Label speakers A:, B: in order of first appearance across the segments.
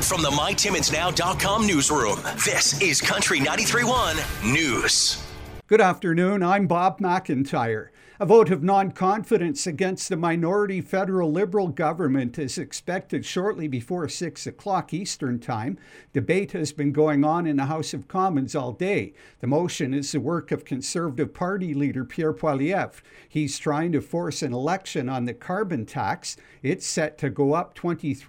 A: From the MyTimminsNow.com newsroom, this is Country 93.1 News.
B: Good afternoon, I'm Bob McIntyre. A vote of non-confidence against the minority federal Liberal government is expected shortly before 6 o'clock Eastern Time. Debate has been going on in the House of Commons all day. The motion is the work of Conservative Party leader Pierre Poilievre. He's trying to force an election on the carbon tax. It's set to go up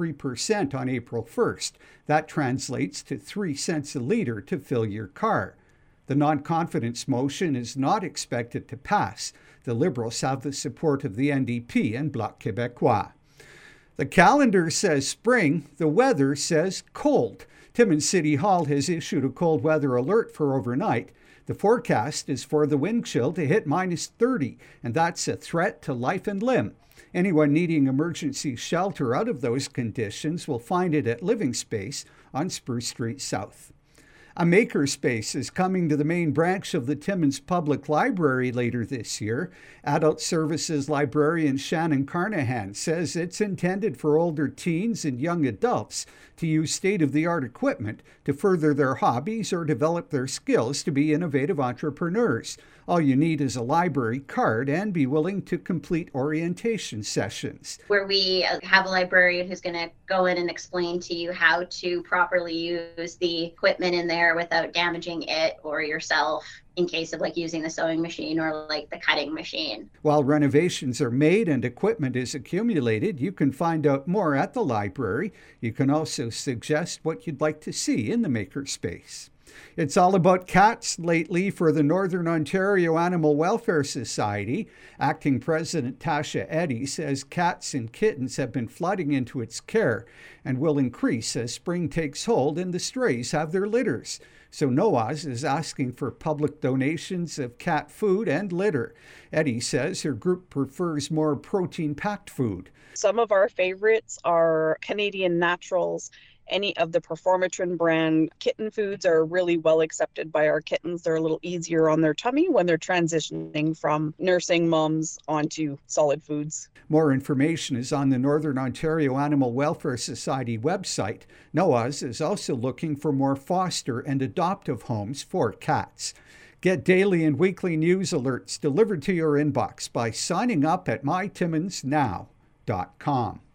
B: 23% on April 1st. That translates to 3 cents a litre to fill your car. The non-confidence motion is not expected to pass. The Liberals have the support of the NDP and Bloc Québécois. The calendar says spring, the weather says cold. Timmins City Hall has issued a cold weather alert for overnight. The forecast is for the wind chill to hit -30, and that's a threat to life and limb. Anyone needing emergency shelter out of those conditions will find it at Living Space on Spruce Street South. A makerspace is coming to the main branch of the Timmins Public Library later this year. Adult Services librarian Shannon Carnahan says it's intended for older teens and young adults to use state-of-the-art equipment to further their hobbies or develop their skills to be innovative entrepreneurs. All you need is a library card and be willing to complete orientation sessions.
C: Where we have a librarian who's going to go in and explain to you how to properly use the equipment in there without damaging it or yourself in case of using the sewing machine or the cutting machine.
B: While renovations are made and equipment is accumulated, you can find out more at the library. You can also suggest what you'd like to see in the makerspace. It's all about cats lately for the Northern Ontario Animal Welfare Society. Acting President Tasha Eddy says cats and kittens have been flooding into its care and will increase as spring takes hold and the strays have their litters. So NOAS is asking for public donations of cat food and litter. Eddy says her group prefers more protein-packed food.
D: Some of our favorites are Canadian Naturals. Any of the Performatrin brand kitten foods are really well accepted by our kittens. They're a little easier on their tummy when they're transitioning from nursing moms onto solid foods.
B: More information is on the Northern Ontario Animal Welfare Society website. NOAS is also looking for more foster and adoptive homes for cats. Get daily and weekly news alerts delivered to your inbox by signing up at mytimminsnow.com.